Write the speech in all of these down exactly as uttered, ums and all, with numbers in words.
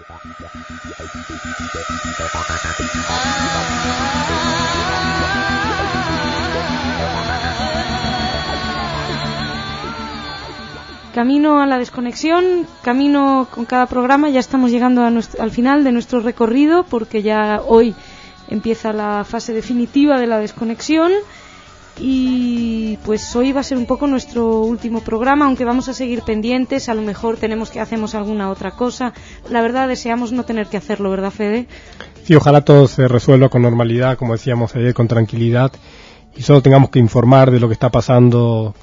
Camino a la desconexión, camino con cada programa, ya estamos llegando a nuestro, al final de nuestro recorrido, porque ya hoy empieza la fase definitiva de la desconexión y pues hoy va a ser un poco nuestro último programa, aunque vamos a seguir pendientes, a lo mejor tenemos que hacemos alguna otra cosa. La verdad deseamos no tener que hacerlo, ¿verdad, Fede? Sí, ojalá todo se resuelva con normalidad, como decíamos ayer, con tranquilidad, y solo tengamos que informar de lo que está pasando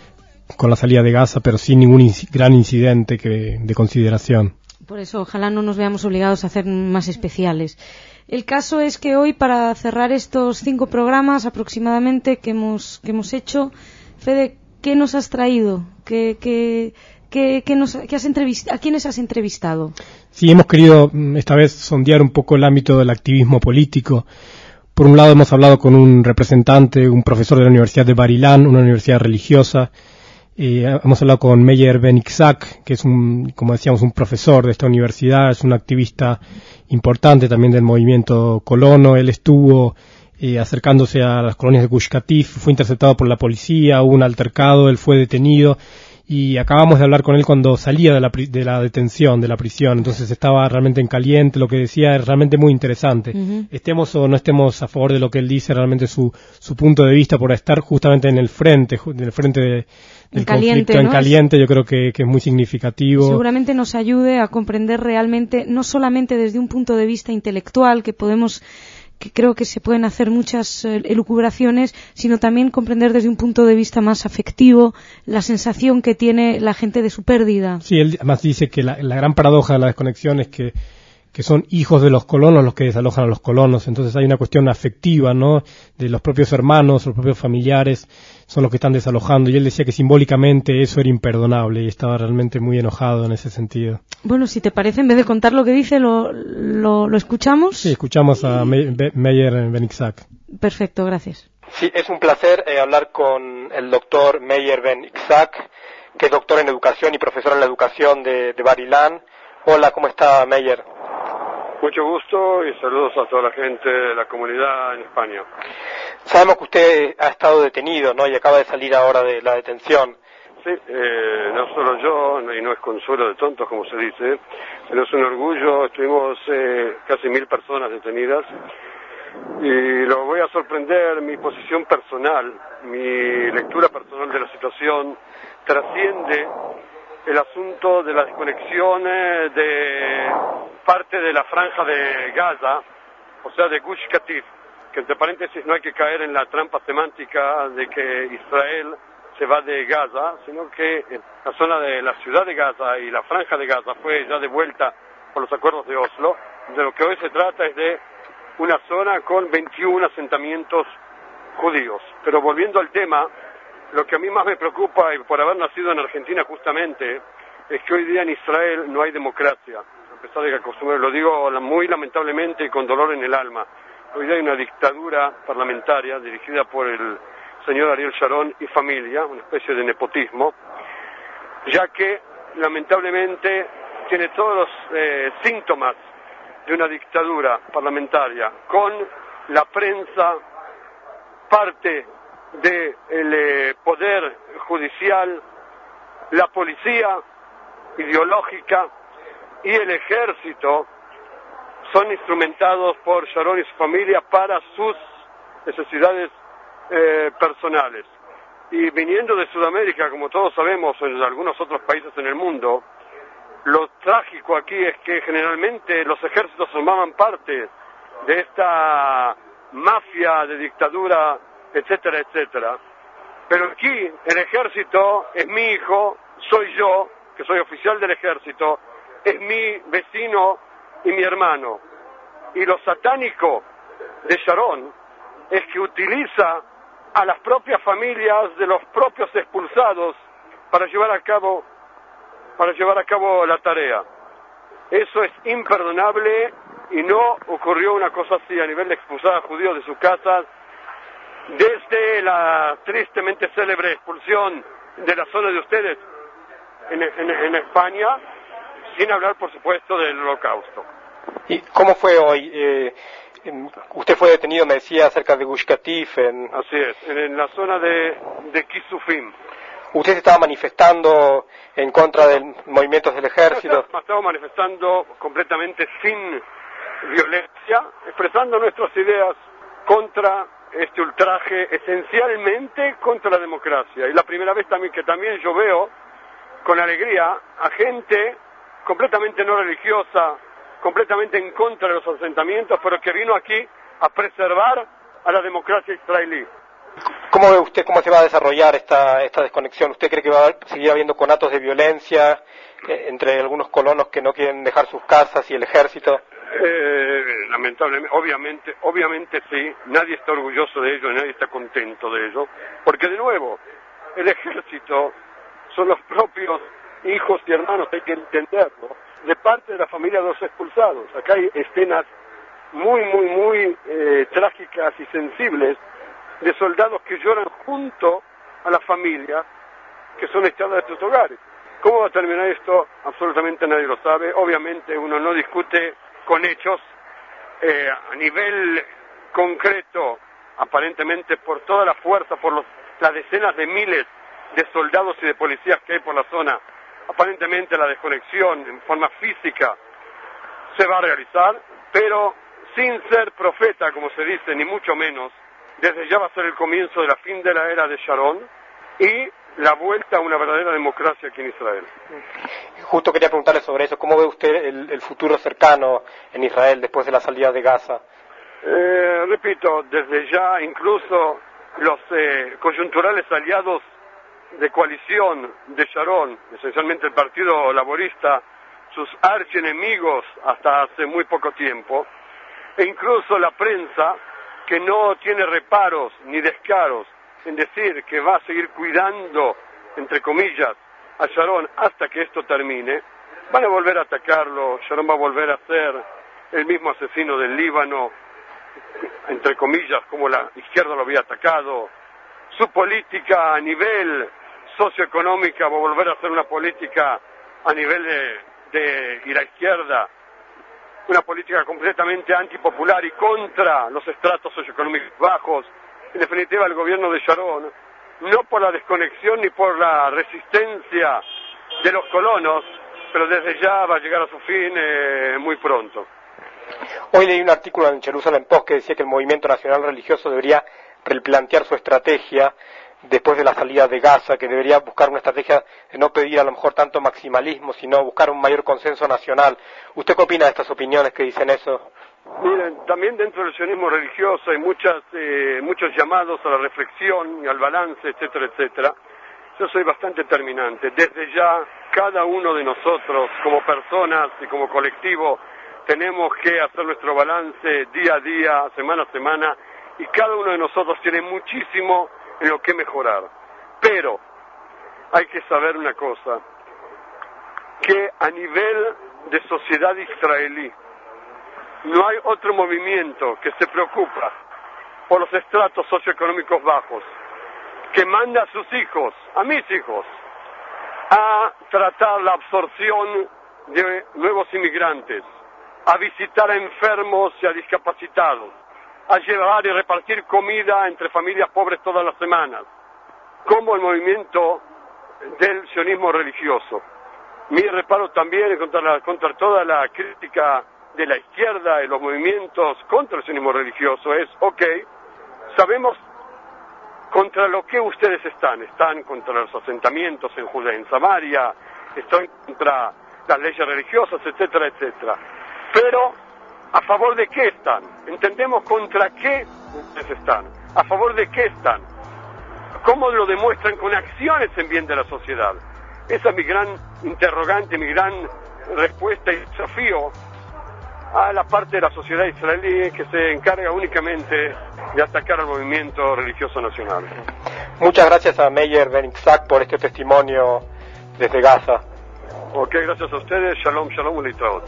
con la salida de Gaza, pero sin ningún inc- gran incidente que, de consideración. Por eso, ojalá no nos veamos obligados a hacer más especiales. El caso es que hoy, para cerrar estos cinco programas aproximadamente que hemos que hemos hecho, Fede, ¿qué nos has traído? ¿Qué, qué, qué, qué nos, qué has entrevist- ¿A quiénes has entrevistado? Sí, hemos querido esta vez sondear un poco el ámbito del activismo político. Por un lado, hemos hablado con un representante, un profesor de la Universidad de Bar Ilan, una universidad religiosa. Eh, hemos hablado con Meir Ben Itzhak, que es un, como decíamos, un profesor de esta universidad, es un activista importante también del movimiento colono. Él estuvo eh, acercándose a las colonias de Gush Katif, fue interceptado por la policía, hubo un altercado, él fue detenido y acabamos de hablar con él cuando salía de la, de la detención, de la prisión, entonces estaba realmente en caliente, lo que decía es realmente muy interesante. Uh-huh. Estemos o no estemos a favor de lo que él dice, realmente su, su punto de vista por estar justamente en el frente, en el frente de, del en caliente, conflicto, ¿no? en caliente, yo creo que, que es muy significativo. Seguramente nos ayude a comprender realmente, no solamente desde un punto de vista intelectual, que podemos que creo que se pueden hacer muchas eh, elucubraciones, sino también comprender desde un punto de vista más afectivo la sensación que tiene la gente de su pérdida. Sí, él además dice que la, la gran paradoja de la desconexión es que que son hijos de los colonos los que desalojan a los colonos, entonces hay una cuestión afectiva, ¿no?, de los propios hermanos, los propios familiares son los que están desalojando, y él decía que simbólicamente eso era imperdonable y estaba realmente muy enojado en ese sentido. Bueno, si te parece, en vez de contar lo que dice, lo, lo, lo escuchamos. Sí, escuchamos a Me- Be- Meir Ben Itzhak. Perfecto, gracias. Sí, es un placer eh, hablar con el doctor Meir Ben Itzhak, que es doctor en educación y profesor en la educación de, de Bar Ilan. Hola, ¿cómo está, Meir? Mucho gusto y saludos a toda la gente de la comunidad en España. Sabemos que usted ha estado detenido, ¿no?, y acaba de salir ahora de la detención. Sí, eh, no solo yo, y no es consuelo de tontos como se dice, sino es un orgullo. Estuvimos eh, casi mil personas detenidas y lo voy a sorprender, mi posición personal, mi lectura personal de la situación trasciende el asunto de la desconexión de parte de la franja de Gaza, o sea, de Gush Katif, que entre paréntesis no hay que caer en la trampa semántica de que Israel se va de Gaza, sino que la zona de la ciudad de Gaza y la franja de Gaza fue ya devuelta por los acuerdos de Oslo. De lo que hoy se trata es de una zona con veintiún asentamientos judíos. Pero volviendo al tema, lo que a mí más me preocupa, y por haber nacido en Argentina justamente, es que hoy día en Israel no hay democracia. A pesar de que acostumbré, lo digo muy lamentablemente y con dolor en el alma. Hoy día hay una dictadura parlamentaria dirigida por el señor Ariel Sharon y familia, una especie de nepotismo, ya que lamentablemente tiene todos los eh, síntomas de una dictadura parlamentaria, con la prensa parte del eh, poder judicial, la policía ideológica y el ejército son instrumentados por Sharon y su familia para sus necesidades eh, personales. Y viniendo de Sudamérica, como todos sabemos, en algunos otros países en el mundo, lo trágico aquí es que generalmente los ejércitos formaban parte de esta mafia de dictadura, etcétera, etcétera. Pero aquí el ejército es mi hijo, soy yo, que soy oficial del ejército, es mi vecino y mi hermano. Y lo satánico de Sharon es que utiliza a las propias familias de los propios expulsados para llevar a cabo para llevar a cabo la tarea. Eso es imperdonable y no ocurrió una cosa así a nivel de expulsar a judíos de sus casas desde la tristemente célebre expulsión de la zona de ustedes en, en, en España, sin hablar, por supuesto, del Holocausto. ¿Y cómo fue hoy? Eh, usted fue detenido, me decía, cerca de Gush Katif. En... Así es, en, en la zona de, de Kisufim. ¿Usted se estaba manifestando en contra de movimientos del ejército? No, estaba manifestando completamente sin violencia, expresando nuestras ideas contra este ultraje, esencialmente contra la democracia. Y la primera vez también que también yo veo con alegría a gente completamente no religiosa, completamente en contra de los asentamientos, pero que vino aquí a preservar a la democracia israelí. ¿Cómo ve usted cómo se va a desarrollar esta, esta desconexión? ¿Usted cree que va a seguir habiendo conatos de violencia eh, entre algunos colonos que no quieren dejar sus casas y el ejército? Eh, lamentablemente, obviamente, obviamente sí, nadie está orgulloso de ello, nadie está contento de ello, porque de nuevo, el ejército son los propios hijos y hermanos, hay que entenderlo, de parte de la familia de los expulsados. Acá hay escenas muy, muy, muy eh, trágicas y sensibles de soldados que lloran junto a las familias que son echadas de sus hogares. ¿Cómo va a terminar esto? Absolutamente nadie lo sabe. Obviamente uno no discute con hechos eh, a nivel concreto, aparentemente por toda la fuerza, por los, las decenas de miles de soldados y de policías que hay por la zona. Aparentemente la desconexión en forma física se va a realizar, pero sin ser profeta, como se dice, ni mucho menos, desde ya va a ser el comienzo de la fin de la era de Sharon y la vuelta a una verdadera democracia aquí en Israel. Justo quería preguntarle sobre eso. ¿Cómo ve usted el, el futuro cercano en Israel después de la salida de Gaza? Eh, repito, desde ya incluso los eh, coyunturales aliados de coalición de Sharon, esencialmente el Partido Laborista, sus archienemigos hasta hace muy poco tiempo, e incluso la prensa, que no tiene reparos ni descaros en decir que va a seguir cuidando, entre comillas, a Sharon hasta que esto termine, van a volver a atacarlo. Sharon va a volver a ser el mismo asesino del Líbano, entre comillas, como la izquierda lo había atacado. Su política a nivel socioeconómica va a volver a ser una política a nivel de, de y la izquierda, una política completamente antipopular y contra los estratos socioeconómicos bajos. En definitiva, el gobierno de Sharon, no por la desconexión ni por la resistencia de los colonos, pero desde ya va a llegar a su fin eh, muy pronto. Hoy leí un artículo en Jerusalem Post que decía que el movimiento nacional religioso debería replantear su estrategia después de la salida de Gaza, que debería buscar una estrategia de no pedir a lo mejor tanto maximalismo, sino buscar un mayor consenso nacional. ¿Usted qué opina de estas opiniones que dicen eso? Miren, también dentro del sionismo religioso hay muchas, eh, muchos llamados a la reflexión y al balance, etcétera, etcétera. Yo soy bastante terminante. Desde ya, cada uno de nosotros, como personas y como colectivo, tenemos que hacer nuestro balance día a día, semana a semana, y cada uno de nosotros tiene muchísimo en lo que mejorar. Pero hay que saber una cosa, que a nivel de sociedad israelí no hay otro movimiento que se preocupa por los estratos socioeconómicos bajos, que manda a sus hijos, a mis hijos, a tratar la absorción de nuevos inmigrantes, a visitar a enfermos y a discapacitados, a llevar y repartir comida entre familias pobres todas las semanas, como el movimiento del sionismo religioso. Mi reparo también contra, la, contra toda la crítica de la izquierda y los movimientos contra el sionismo religioso es, ok, sabemos contra lo que ustedes están. Están contra los asentamientos en Judea, en Samaria, están contra las leyes religiosas, etcétera, etcétera. Pero, ¿a favor de qué están? Entendemos contra qué ustedes están. ¿A favor de qué están? ¿Cómo lo demuestran con acciones en bien de la sociedad? Esa es mi gran interrogante, mi gran respuesta y desafío a la parte de la sociedad israelí que se encarga únicamente de atacar al movimiento religioso nacional. Muchas gracias a Meyer Ben Itzhak por este testimonio desde Gaza. Ok, gracias a ustedes. Shalom, shalom, ulitraot.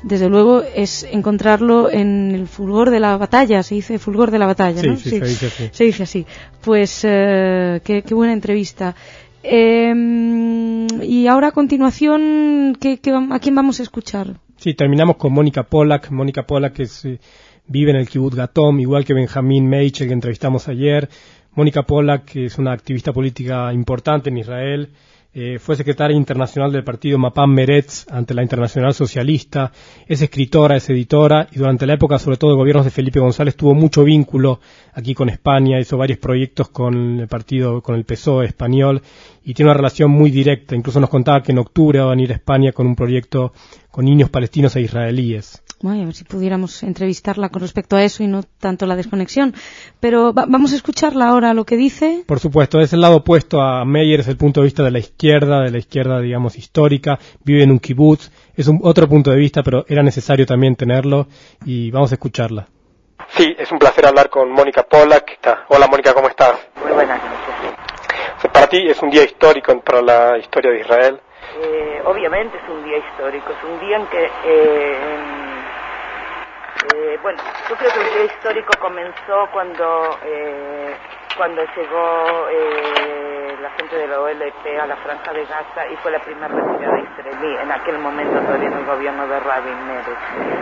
desde luego es encontrarlo en el fulgor de la batalla, se dice fulgor de la batalla, sí, ¿no? Sí, sí, se dice así. Se dice así. Pues eh, qué, qué buena entrevista. Eh, y ahora a continuación, ¿qué, qué, ¿a quién vamos a escuchar? Sí, terminamos con Mónica Polak. Mónica Polak es, eh, vive en el Kibbutz Gatom, igual que Benjamín Meichel, que entrevistamos ayer. Mónica Polak es una activista política importante en Israel. Eh, fue secretaria internacional del partido Mapam Meretz ante la Internacional Socialista, es escritora, es editora y durante la época, sobre todo de gobiernos de Felipe González, tuvo mucho vínculo aquí con España, hizo varios proyectos con el partido, con el P S O E español y tiene una relación muy directa. Incluso nos contaba que en octubre va a venir a España con un proyecto con niños palestinos e israelíes. Bueno, a ver si pudiéramos entrevistarla con respecto a eso y no tanto la desconexión. Pero va, vamos a escucharla ahora lo que dice. Por supuesto, es el lado opuesto a Meyer, es el punto de vista de la izquierda, de la izquierda, digamos, histórica. Vive en un kibutz, es un otro punto de vista, pero era necesario también tenerlo y vamos a escucharla. Sí, es un placer hablar con Mónica Polak. Hola Mónica, ¿cómo estás? Muy buenas noches. Para ti es un día histórico para la historia de Israel. Eh, obviamente es un día histórico, es un día en que... Eh, Eh, bueno, yo creo que el día histórico comenzó cuando eh, cuando llegó eh, la gente de la O L P a la Franja de Gaza y fue la primera retirada israelí, en aquel momento todavía en el gobierno de Rabin Meretz.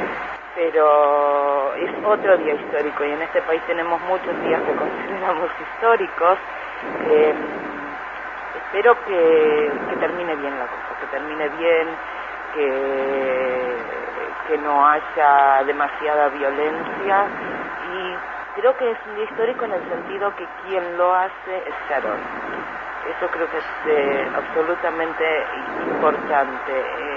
Pero es otro día histórico y en este país tenemos muchos días que consideramos históricos. Eh, espero que, que termine bien la cosa, que termine bien, que... que no haya demasiada violencia y creo que es un día histórico en el sentido que quien lo hace es Sharon. Eso creo que es eh, absolutamente importante.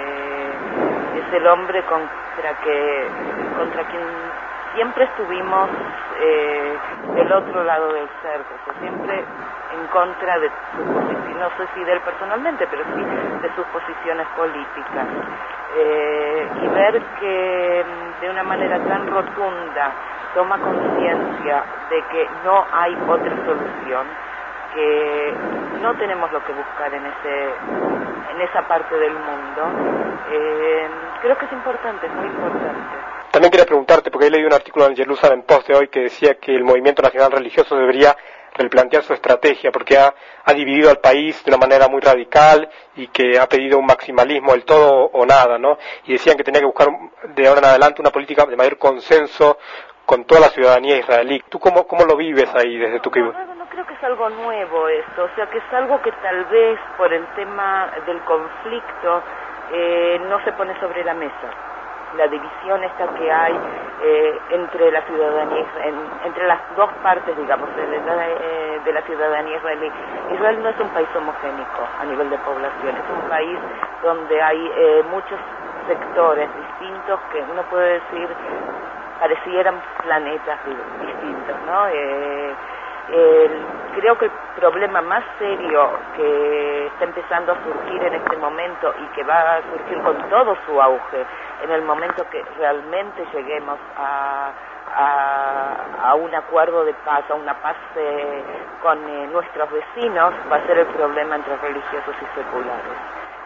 Eh, es el hombre contra que contra quien siempre estuvimos eh, del otro lado del cerco, o sea, siempre en contra de sus posiciones, no sé si de él personalmente, pero sí de sus posiciones políticas. Eh, y ver que de una manera tan rotunda toma conciencia de que no hay otra solución, que no tenemos lo que buscar en ese en esa parte del mundo, eh, creo que es importante, es muy importante. También quería preguntarte, porque he leído un artículo en el Jerusalem Post de hoy que decía que el movimiento nacional religioso debería replantear su estrategia porque ha, ha dividido al país de una manera muy radical y que ha pedido un maximalismo del todo o nada, ¿no? Y decían que tenía que buscar de ahora en adelante una política de mayor consenso con toda la ciudadanía israelí. ¿Tú cómo, cómo lo vives ahí desde tu kibbutz? No, no, no creo que es algo nuevo esto, o sea que es algo que tal vez por el tema del conflicto eh, no se pone sobre la mesa. La división esta que hay eh, entre la ciudadanía, en, entre las dos partes, digamos, de la, eh, de la ciudadanía israelí. Israel no es un país homogénico a nivel de población, es un país donde hay eh, muchos sectores distintos que uno puede decir parecieran planetas distintos, ¿no? Eh, eh, creo que el problema más serio que está empezando a surgir en este momento y que va a surgir con todo su auge en el momento que realmente lleguemos a, a, a un acuerdo de paz, a una paz eh, con eh, nuestros vecinos, va a ser el problema entre religiosos y seculares.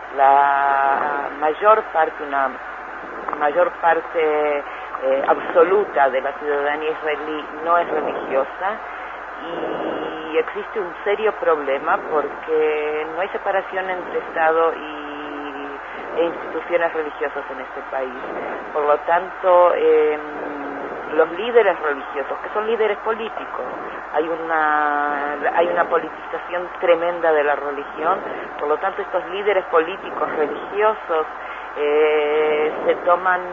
La mayor parte, una mayor parte eh, absoluta de la ciudadanía israelí no es religiosa y existe un serio problema porque no hay separación entre Estado y, e instituciones religiosas en este país. Por lo tanto, eh, los líderes religiosos, que son líderes políticos, hay una, hay una politización tremenda de la religión, por lo tanto estos líderes políticos religiosos eh, se toman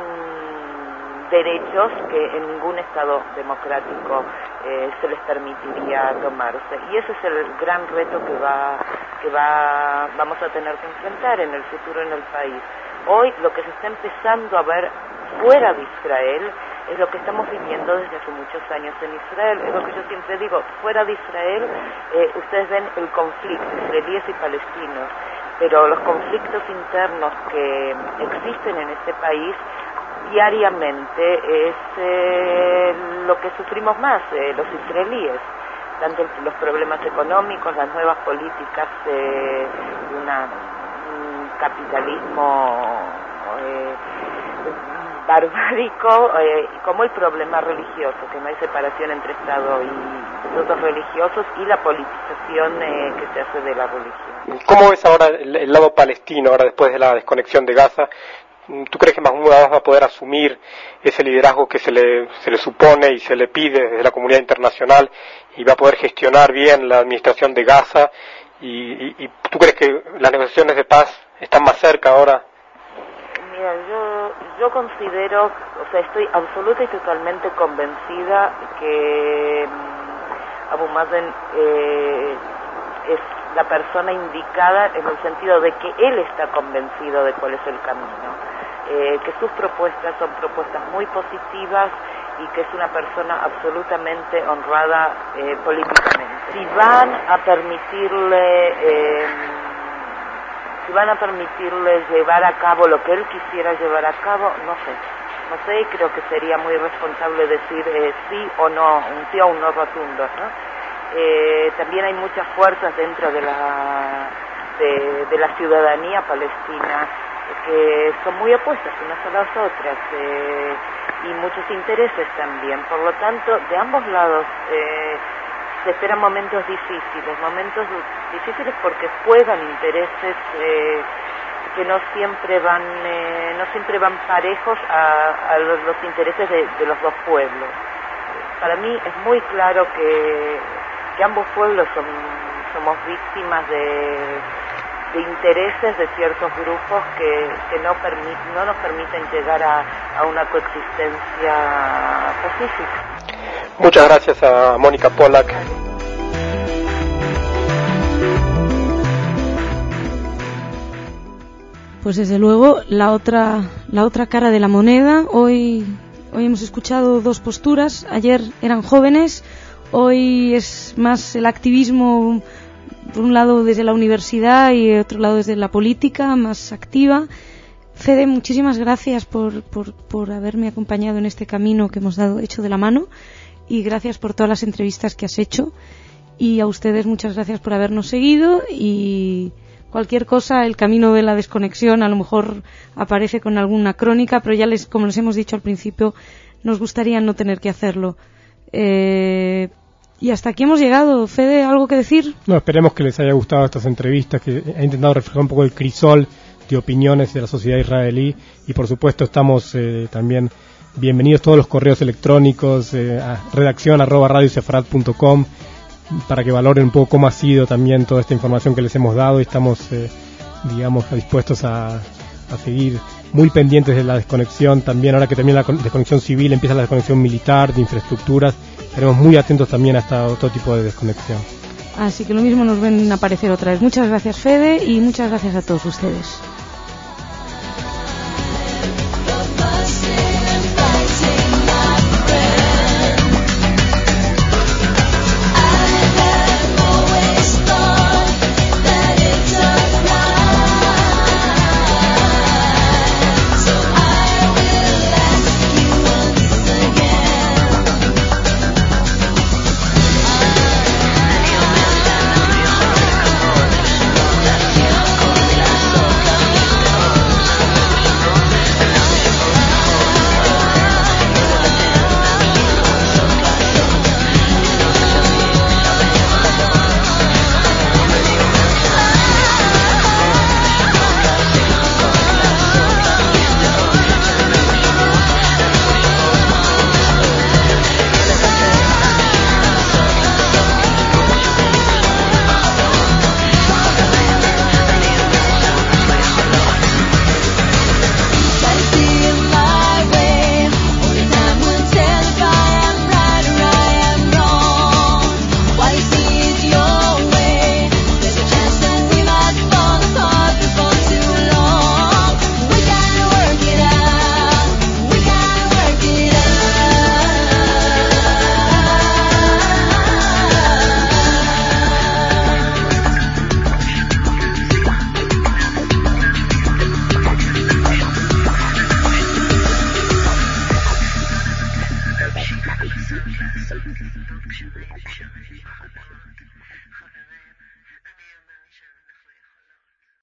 derechos que en ningún Estado democrático eh, se les permitiría tomarse. Y ese es el gran reto que va que va vamos a tener que enfrentar en el futuro en el país. Hoy lo que se está empezando a ver fuera de Israel es lo que estamos viviendo desde hace muchos años en Israel. Es lo que yo siempre digo, fuera de Israel eh, ustedes ven el conflicto israelíes y palestinos, pero los conflictos internos que existen en este país diariamente es eh, lo que sufrimos más eh, los israelíes, tanto los problemas económicos, las nuevas políticas de una, un capitalismo eh, barbárico eh, como el problema religioso, que no hay separación entre Estado y grupos religiosos, y la politización eh, que se hace de la religión. ¿Cómo ves ahora el, el lado palestino, ahora después de la desconexión de Gaza? ¿Tú crees que Mahmoud Abbas va a poder asumir ese liderazgo que se le, se le supone y se le pide desde la comunidad internacional, y va a poder gestionar bien la administración de Gaza? ¿Y, y, y tú crees que las negociaciones de paz están más cerca ahora? Mira, yo, yo considero, o sea, estoy absoluta y totalmente convencida que um, Abu Mazen eh, es la persona indicada, en el sentido de que él está convencido de cuál es el camino, eh, que sus propuestas son propuestas muy positivas y que es una persona absolutamente honrada eh, políticamente. Si van a permitirle eh, si van a permitirle llevar a cabo lo que él quisiera llevar a cabo, no sé, no sé, creo que sería muy irresponsable decir eh, sí o no, un sí o un no rotundo, ¿no? Eh, también hay muchas fuerzas dentro de la de, de la ciudadanía palestina que son muy opuestas unas a las otras, eh, y muchos intereses también. Por lo tanto, de ambos lados eh, se esperan momentos difíciles, momentos difíciles porque juegan intereses eh, que no siempre van eh, no siempre van parejos a, a los, los intereses de, de los dos pueblos. Para mí es muy claro que, que ambos pueblos son, somos víctimas de, de intereses de ciertos grupos que, que no, permit, no nos permiten llegar a, a una coexistencia pacífica. Muchas gracias a Mónica Polak. Pues desde luego la otra la otra cara de la moneda. Hoy hoy hemos escuchado dos posturas. Ayer eran jóvenes, hoy es más el activismo, por un lado desde la universidad y de otro lado desde la política, más activa. Fede, muchísimas gracias por, por, por haberme acompañado en este camino que hemos dado hecho de la mano, y gracias por todas las entrevistas que has hecho, y a ustedes muchas gracias por habernos seguido. Y cualquier cosa, el camino de la desconexión a lo mejor aparece con alguna crónica, pero ya les, como les hemos dicho al principio, nos gustaría no tener que hacerlo. Eh, y hasta aquí hemos llegado. Fede, ¿algo que decir? No, esperemos que les haya gustado estas entrevistas, que he intentado reflejar un poco el crisol de opiniones de la sociedad israelí, y por supuesto estamos eh, también bienvenidos todos los correos electrónicos eh, a redacción arroba radio sefarad punto com para que valoren un poco cómo ha sido también toda esta información que les hemos dado, y estamos eh, digamos dispuestos a, a seguir muy pendientes de la desconexión también. Ahora que termina la desconexión civil, empieza la desconexión militar, de infraestructuras, estaremos muy atentos también a esta, otro tipo de desconexión. Así que lo mismo nos ven aparecer otra vez. Muchas gracias, Fede, y muchas gracias a todos ustedes.